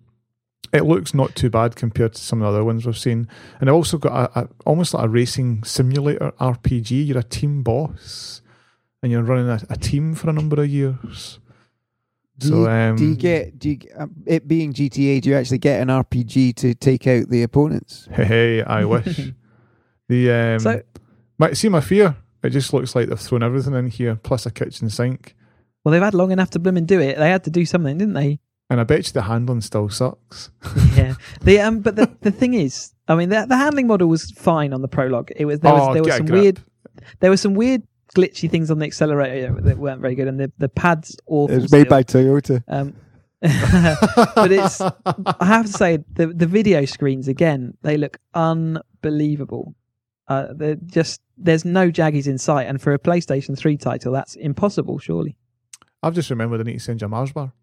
it looks not too bad compared to some of the other ones we've seen. And I've also got a, a almost like a racing simulator R P G. You're a team boss, and you're running a, a team for a number of years. Do, So, you, um, do you get do you, um, it being G T A? Do you actually get an R P G to take out the opponents? Hey, hey, I wish. the um, So- my, see my fear. It just looks like they've thrown everything in here, plus a kitchen sink. Well, they've had long enough to bloom and do it. They had to do something, didn't they? And I bet you the handling still sucks. Yeah. The um, but the, the thing is, I mean, the, the handling model was fine on the prologue. It was there was Oh, there was get a some grip. weird there were some weird glitchy things on the accelerator that weren't very good, and the the pads awful. It was made still. by Toyota. Um, but it's I have to say the the video screens again, they look unbelievable. Uh, they're just there's no jaggies in sight, and for a PlayStation three title, that's impossible. Surely, I've just remembered I need to send you a Mars bar.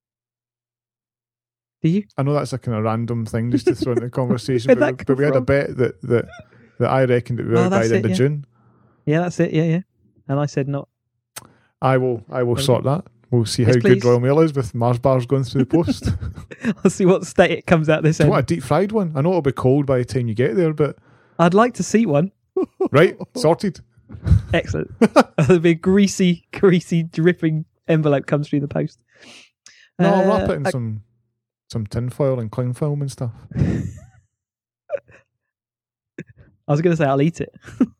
do you? I know that's a kind of random thing just to throw in the conversation, Where'd but, that but we come had a from? bet that that, that I reckoned that we Oh, were by that's the end it, of yeah. June. Yeah, that's it. Yeah, yeah. And I said not. I will I will Very sort that. We'll see Yes, how please. good Royal Mail is with Mars bars going through the post. Do I'll see what state it comes out this you end. want a deep fried one? I know it'll be cold by the time you get there, but I'd like to see one. right, sorted. Excellent. There'll be a greasy, greasy, dripping envelope comes through the post. No, I'll Uh, wrap it in I- some some tin foil and cling film and stuff. I was going to say I'll eat it.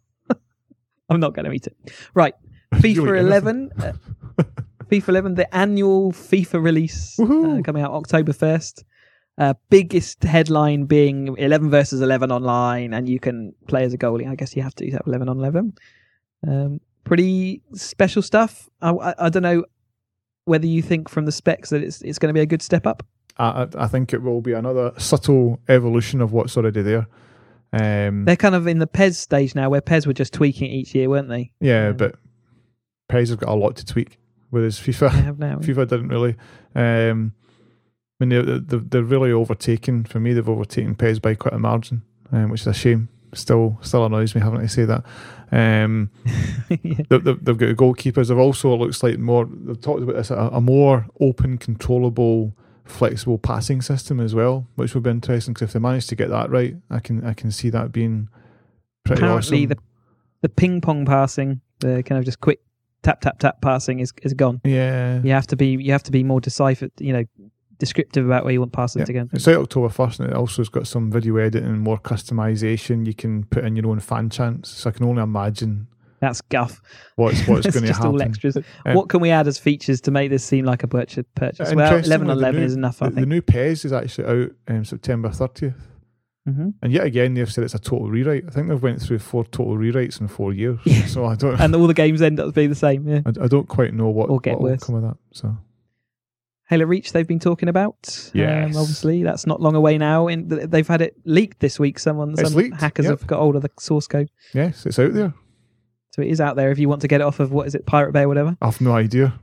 I'm not going to eat it. Right. You'll eat FIFA anything. eleven. Uh, FIFA eleven, the annual FIFA release uh, Woohoo. coming out October first. Uh, biggest headline being eleven versus eleven online, and you can play as a goalie. I guess you have to have eleven on eleven. Um, pretty special stuff. I, I, I don't know whether you think from the specs that it's it's going to be a good step up. I, I I think it will be another subtle evolution of what's already there. Um, They're kind of in the P E S stage now, where P E S were just tweaking it each year, weren't they? yeah, um, but P E S have got a lot to tweak, whereas They FIFA have now. FIFA didn't really. Um, I mean, they're, they're, they're really overtaken. For me, they've overtaken P E S by quite a margin, um, which is a shame. Still, still annoys me having to say that. Um, Yeah. they, they, they've got goalkeepers. They've also, it looks like more. They've talked about this a, a more open, controllable, flexible passing system as well, which would be interesting. Because if they manage to get that right, I can I can see that being pretty Apparently, awesome. the the ping pong passing, the kind of just quick tap tap tap passing is is gone. yeah, You have to be you have to be more decisive, you know, descriptive about where you want passing Yeah. to go. It's out October first, and it also has got some video editing, more customization. You can put in your own fan chants, so I can only imagine That's guff. what's what's It's going to just happen. all extras. Um, what can we add as features to make this seem like a purchase? purchase? Well, Interestingly, eleven on the eleven new- is enough, I The, the think. new P E S is actually out um, September thirtieth, hmm and yet again they've said it's a total rewrite. I think they've went through four total rewrites in four years. Yeah. So I don't, And all the games end up being the same. Yeah. I, I don't quite know what Or get what will worse. come of that. So Halo Reach they've been talking about. Yes. Um, obviously, that's not long away now. In, they've had it leaked this week. Someone, It's some leaked, hackers yep. have got hold of the source code. yes, it's out there. So it is out there if you want to get it off of, what is it, Pirate Bay or whatever. I've no idea.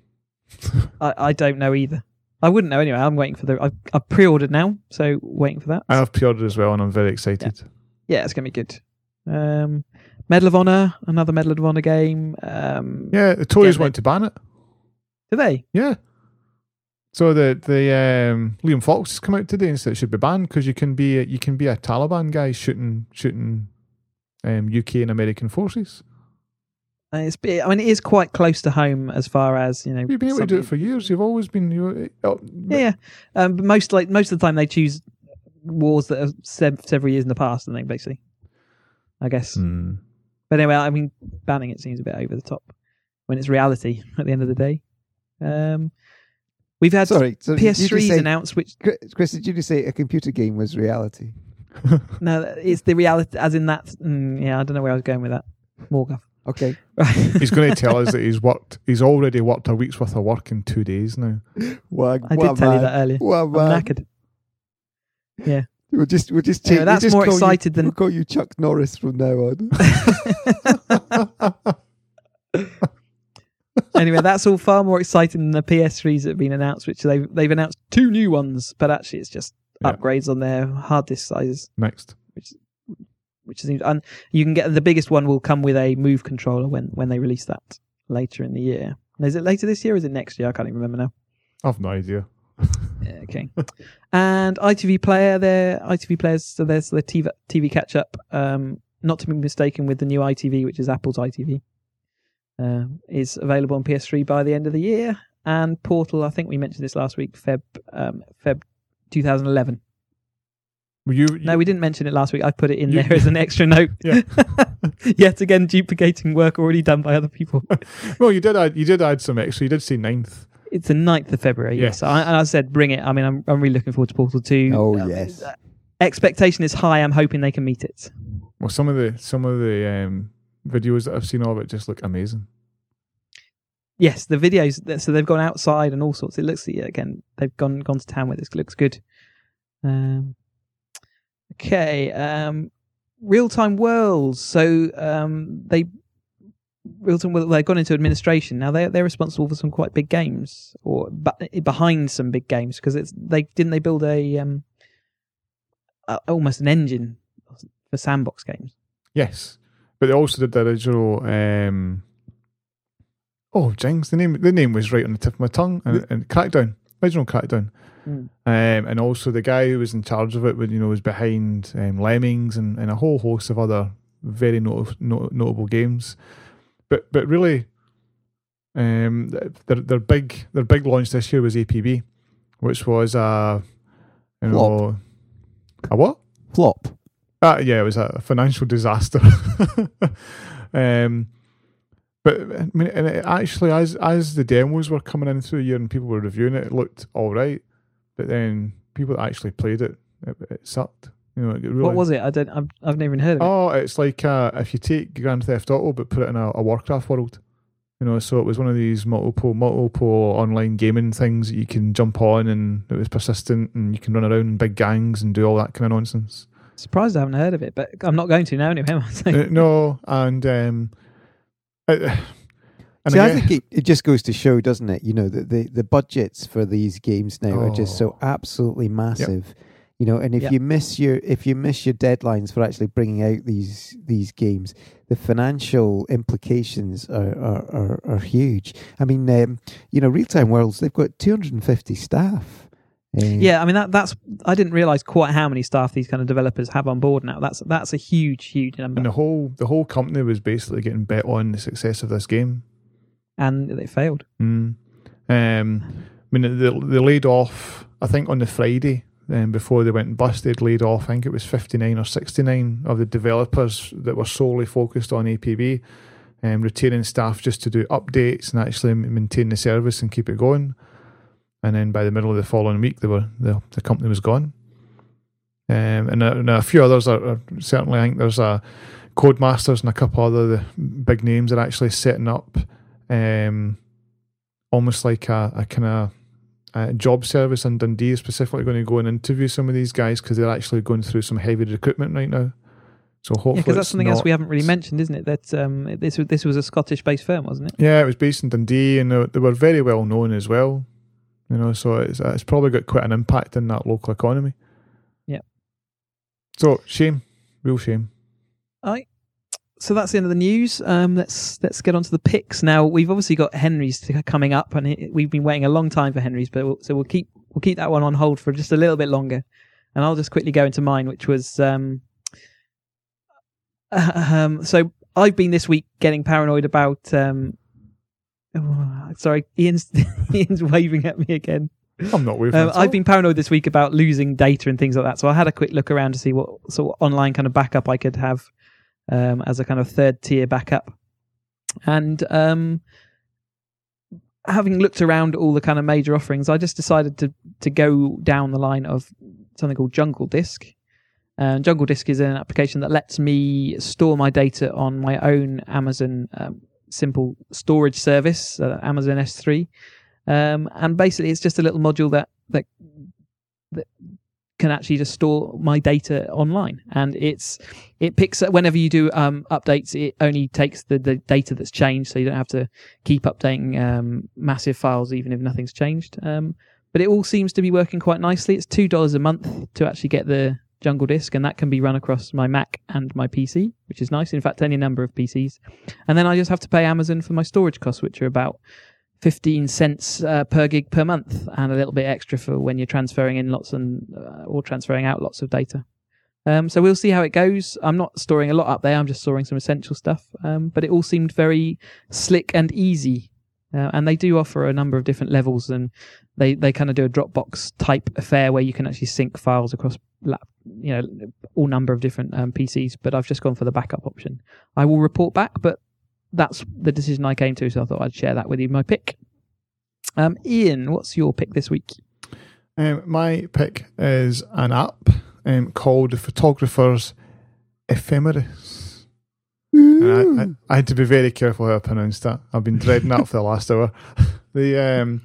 I, I don't know either. I wouldn't know anyway. I'm waiting for the... I've, I've pre-ordered now, so waiting for that. I have pre-ordered as well, and I'm very excited. Yeah, it's going to be good. Um, Medal of Honor, another Medal of Honor game. Um, Yeah, the Tories Yeah, they- want to ban it. Do they? Yeah. So the the um, Liam Fox has come out today and said it should be banned because you can be a, you can be a Taliban guy shooting shooting um, U K and American forces. Uh, It's, I mean, it is quite close to home as far as, you know... You've been able to do it something- for years. You've always been. You oh, Yeah, yeah. Um, but most, like, most of the time they choose wars that have se- several years in the past, I think, basically. I guess. Hmm. But anyway, I mean, banning it seems a bit over the top when it's reality at the end of the day. Um, we've had Sorry, so P S did you threes say- announced, which Chris, Chris, did you just say a computer game was reality? no, it's the reality, as in that. Mm, yeah, I don't know where I was going with that. Morgoth. Okay. He's going to tell us that he's worked. He's already worked a week's worth of work in two days now. What, I did tell you that earlier. What a I'm man. knackered. Yeah. We'll just, we'll just Anyway, change. that's we'll just more call excited you, than- We'll call you Chuck Norris from now on. Anyway, that's all far more exciting than the P S threes that have been announced, which they've they've announced two new ones, but actually it's just Yeah. upgrades on their hard disk sizes, Next, which which is and you can get the biggest one will come with a Move controller when when they release that later in the year. Is it later this year or is it next year? I can't even remember now. I've no idea. Yeah, okay. And I T V Player, their I T V players, so there's the T V, T V catch up. Um, not to be mistaken with the new I T V, which is Apple's I T V, uh, is available on P S three by the end of the year. And Portal, I think we mentioned this last week, Feb um, Feb twenty eleven. Were you, you No, we didn't mention it last week. I put it in You- there as an extra note. Yeah. Yet again, duplicating work already done by other people. well, you did add. You did add some extra. You did say ninth. It's the ninth of February, yes. Yes. I, and I said, bring it. I mean, I'm I'm really looking forward to Portal two. Oh, Um, yes. uh, Expectation is high. I'm hoping they can meet it. Well, some of the some of the um, videos that I've seen of it just look amazing. Yes, the videos. that- So they've gone outside and all sorts. It looks, yeah, again, they've gone gone to town with this. It looks good. Um, okay. Um, Real Time Worlds. So um, they Real Time Worlds, they've gone into administration now. They they're responsible for some quite big games, or but behind some big games because it's they didn't they build a um a, almost an engine for sandbox games. Yes, but they also did the original um, Oh, Jinx! The name the name was right on the tip of my tongue. And, and Crackdown, original Crackdown, Mm. um, and also the guy who was in charge of it, you know, was behind um, Lemmings and, and a whole host of other very not, not, notable games. But but really, um, their their big their big launch this year was A P B, which was a you know Flop. a what? Flop. Uh, yeah, it was a financial disaster. um, but I mean, and it actually, as as the demos were coming in through the year and people were reviewing it, it looked all right. But then people that actually played it, it, it sucked. You know, it really, What was it? I don't. I've, I've never even heard of it. Oh, it's like uh, if you take Grand Theft Auto but put it in a, a Warcraft world. You know, so it was one of these multiple multiple online gaming things that you can jump on, and it was persistent, and you can run around in big gangs and do all that kind of nonsense. Surprised I haven't heard of it, but I'm not going to now anyway. Am I? So- Uh, no, and um, uh, and See, I again- think it, it just goes to show, doesn't it? You know, that the, the budgets for these games now are just so Oh. absolutely massive. You know, and if Yep. you miss your if you miss your deadlines for actually bringing out these these games, the financial implications are are, are, are huge. I mean, um, you know, Real Time Worlds, they've got two hundred fifty staff. Uh, Yeah, I mean that that's I didn't realise quite how many staff these kind of developers have on board now. That's that's a huge, huge number, and the whole the whole company was basically getting bet on the success of this game. and they failed. Mm. Um, I mean, they, they laid off, I think on the Friday, um, before they went bust, they'd laid off, I think it was fifty-nine or sixty-nine of the developers that were solely focused on A P B, um, retaining staff just to do updates and actually maintain the service and keep it going. And then by the middle of the following week, they were the, the company was gone. Um, and, a, and a few others are, are certainly, I think there's a Codemasters and a couple other the big names are actually setting up um, almost like a, a kind of a job service in Dundee, specifically going to go and interview some of these guys because they're actually going through some heavy recruitment right now. So hopefully, Yeah, because that's it's something else not- we haven't really mentioned, isn't it? That um, this was this was a Scottish-based firm, wasn't it? Yeah, it was based in Dundee, and they, they were very well known as well. You know, so it's it's probably got quite an impact in that local economy. Yeah. So shame, real shame. Aye. So that's the end of the news. Um, let's let's get on to the picks now. We've obviously got Henry's to- coming up, and it, we've been waiting a long time for Henry's, but we'll, so we'll keep we'll keep that one on hold for just a little bit longer, and I'll just quickly go into mine, which was um, um. So I've been this week getting paranoid about um. oh, sorry, Ian's Ian's waving at me again. I'm not waving. Um, at all. I've been paranoid this week about losing data and things like that. So I had a quick look around to see what sort of online kind of backup I could have um, as a kind of third tier backup. And um, having looked around all the kind of major offerings, I just decided to to go down the line of something called Jungle Disk. Um, Jungle Disk is an application that lets me store my data on my own Amazon um, simple storage service, uh, Amazon S three. Um, and basically, it's just a little module that, that that can actually just store my data online, and it's it picks up whenever you do um, updates. It only takes the, the data that's changed, so you don't have to keep updating um, massive files even if nothing's changed. Um, but it all seems to be working quite nicely. It's two dollars a month to actually get the Jungle Disk, and that can be run across my Mac and my P C, which is nice. In fact, any number of P Cs, and then I just have to pay Amazon for my storage costs, which are about fifteen cents uh, per gig per month, and a little bit extra for when you're transferring in lots and uh, or transferring out lots of data. Um, so we'll see how it goes. I'm not storing a lot up there. I'm just storing some essential stuff. Um, but it all seemed very slick and easy. Uh, and they do offer a number of different levels, and they, they kind of do a Dropbox type affair where you can actually sync files across lap, you know, all number of different um, P Cs. But I've just gone for the backup option. I will report back, but that's the decision I came to, so I thought I'd share that with you. My pick. Um, Ian, what's your pick this week? Um, my pick is an app um, called the Photographer's Ephemeris. And I, I, I had to be very careful how I pronounced that. I've been dreading that for the last hour. The um,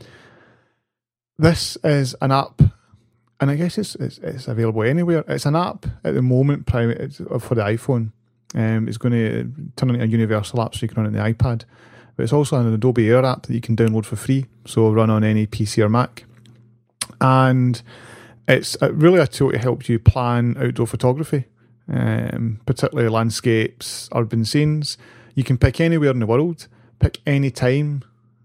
this is an app, and I guess it's it's, it's available anywhere. It's an app at the moment, private it's for the iPhone. Um, it's going to turn into a universal app so you can run it on the iPad. But it's also an Adobe Air app that you can download for free, so run on any P C or Mac. And it's really a tool to help you plan outdoor photography, um, particularly landscapes, urban scenes. You can pick anywhere in the world, pick any time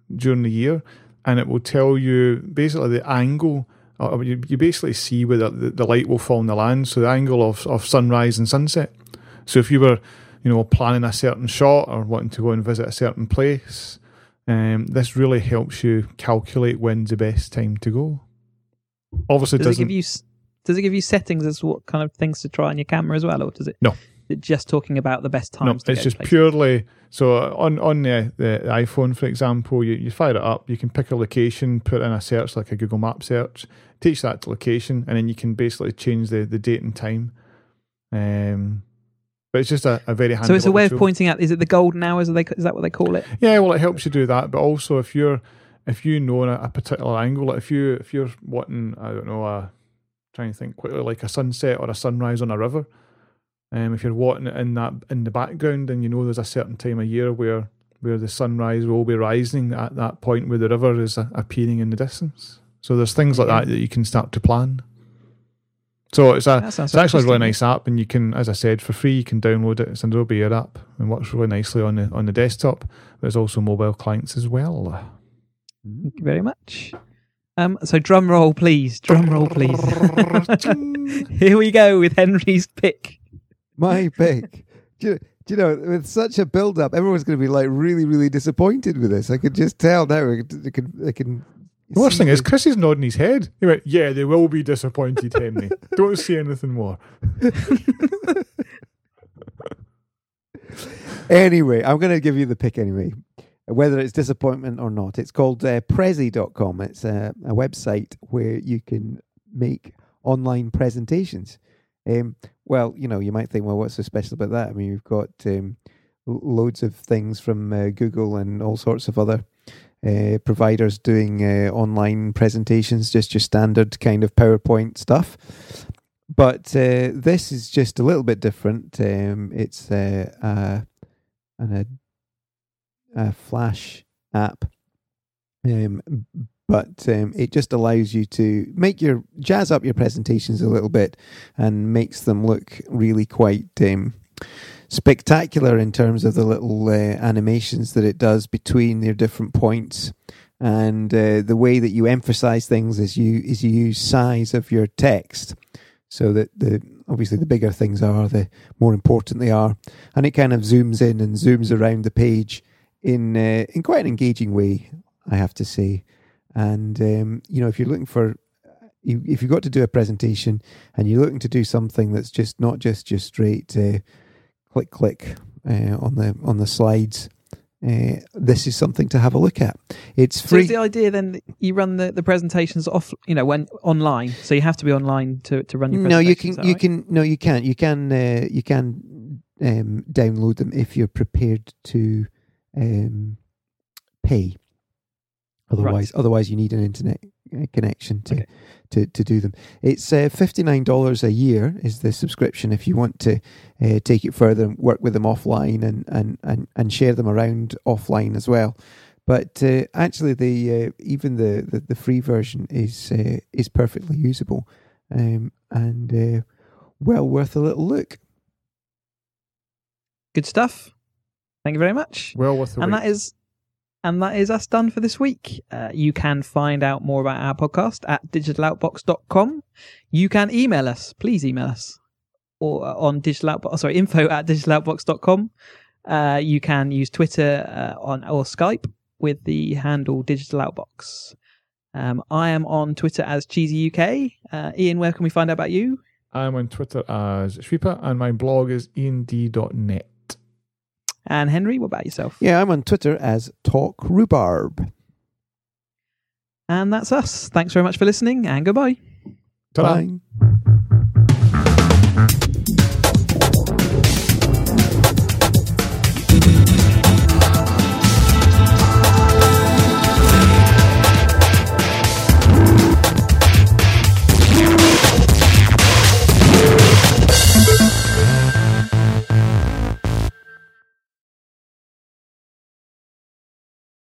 during the year, and it will tell you basically the angle. Or you, you basically see where the, the light will fall on the land, so the angle of, of sunrise and sunset. So if you were, you know, planning a certain shot or wanting to go and visit a certain place, um, this really helps you calculate when's the best time to go. Obviously, does doesn't, it give you does it give you settings as to what kind of things to try on your camera as well, or does it? No. It just talking about the best times. No, to it's go just places? purely so on on the, the iPhone, for example, you, you fire it up, you can pick a location, put in a search like a Google Map search, takes that to location, and then you can basically change the, the date and time. Um, but it's just a, a very handy. So it's a way of tool. Pointing out. Is it the golden hours? Are they? Is that what they call it? Yeah, well, it helps you do that, but also if you're if you know a, a particular angle, like if you if you're wanting, I don't know, a trying to think quickly, like a sunset or a sunrise on a river. Um, if you're wanting it in that in the background, and you know there's a certain time of year where where the sunrise will be rising at that point where the river is uh, appearing in the distance. So there's things like Yeah. that that you can start to plan. So it's a That sounds it's actually a really interesting. nice app, and you can, as I said, for free you can download it. It's an Adobe Air app and works really nicely on the on the desktop. There's also mobile clients as well. Thank you very much. Um, so drum roll, please. Drum roll, please. Here we go with Henry's pick. My pick. Do you, do you know, with such a build-up, everyone's going to be like really, really disappointed with this. I could just tell now. I can, I can, I can The worst see thing is, the- Chris is nodding his head. He went, "Yeah, they will be disappointed, Henry. Don't say anything more." Anyway, I'm going to give you the pick anyway, whether it's disappointment or not. It's called uh, Prezi dot com. It's a, a website where you can make online presentations. Um, well, you know, you might think, well, what's so special about that? I mean, you've got um, l- loads of things from uh, Google and all sorts of other uh, providers doing uh, online presentations, just your standard kind of PowerPoint stuff. But uh, this is just a little bit different. Um, it's uh, uh, an, a, a Flash app, um, but um, it just allows you to make your jazz up your presentations a little bit and makes them look really quite um, spectacular in terms of the little uh, animations that it does between their different points. And uh, the way that you emphasize things is you is you use size of your text, so that the obviously the bigger things are, the more important they are, and it kind of zooms in and zooms around the page in uh, in quite an engaging way, I have to say. And um, you know, if you're looking for, if you've got to do a presentation and you're looking to do something that's just not just your straight uh, click click uh, on the on the slides, uh, this is something to have a look at. It's So free. is the idea then that you run the, the presentations off, you know, when online? So you have to be online to, to run your No, you presentations. can. is that You right? can. No, you can't. You can. Uh, you can um, download them if you're prepared to um, pay. Otherwise, otherwise you need an internet uh, connection to, Okay. to, to do them. It's uh, fifty-nine dollars a year is the subscription if you want to uh, take it further and work with them offline and, and, and, and share them around offline as well. But uh, actually, the uh, even the, the, the free version is uh, is perfectly usable um, and uh, well worth a little look. Good stuff. Thank you very much. Well worth the And wait. that is and that is us done for this week. Uh, you can find out more about our podcast at digital outbox dot com. You can email us. Please email us or uh, on digital outbox. Sorry, info at digital outbox dot com. Uh, you can use Twitter uh, on or Skype with the handle Digital Outbox. Um, I am on Twitter as Cheesy U K. Uh, Ian, where can we find out about you? I'm on Twitter as Shweepa, and my blog is ian d dot net. And Henry, what about yourself? Yeah, I'm on Twitter as Talk Rhubarb. And that's us. Thanks very much for listening, and goodbye. Ta-da. Bye.